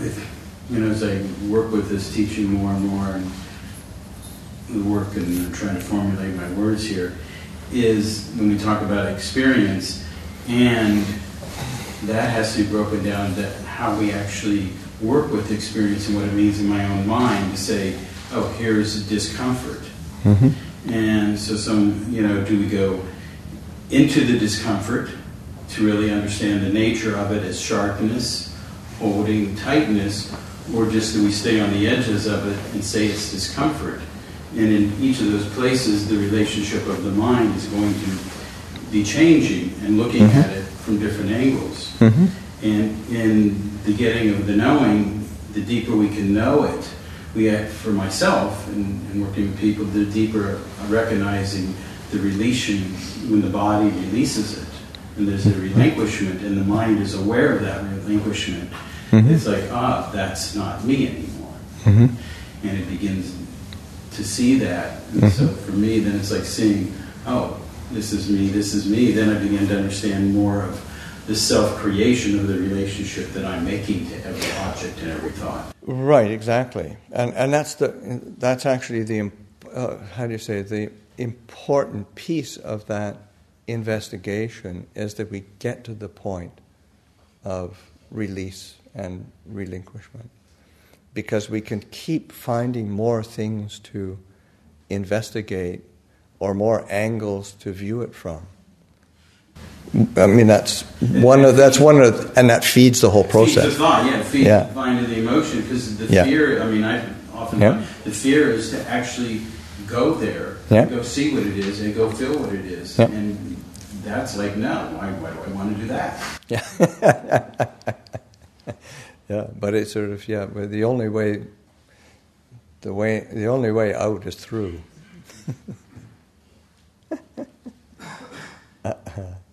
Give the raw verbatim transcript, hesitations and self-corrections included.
you know, as I work with this teaching more and more, and the work and I'm trying to formulate my words here, is when we talk about experience, and that has to be broken down to how we actually work with experience and what it means in my own mind to say, oh, here's discomfort. Mm-hmm. And so some, you know, do we go into the discomfort to really understand the nature of it as sharpness, holding, tightness, or just do we stay on the edges of it and say it's discomfort? And in each of those places, the relationship of the mind is going to be changing and looking mm-hmm. at it from different angles. Mm-hmm. And in the getting of the knowing, the deeper we can know it, we act for myself and, and working with people, the deeper recognizing the releasing when the body releases it. And there's a relinquishment, and the mind is aware of that relinquishment. Mm-hmm. It's like, ah, that's not me anymore. Mm-hmm. And it begins to see that. And mm-hmm. so for me, then it's like seeing, oh, this is me, this is me. Then I begin to understand more of the self-creation of the relationship that I'm making to every object and every thought. Right, exactly. And and that's the that's actually the, uh, how do you say, the important piece of that investigation is that we get to the point of release and relinquishment. Because we can keep finding more things to investigate or more angles to view it from. I mean, that's one of that's one of the, and that feeds the whole process. Feeds the thought, yeah. Feeds yeah. the mind of the emotion, because the yeah. fear. I mean, I often yeah. find the fear is to actually go there, yeah. go see what it is, and go feel what it is, yeah. and that's like, no, why, why do I want to do that? Yeah. Yeah, but it's sort of yeah. But the only way, the way, the only way out is through. uh-huh.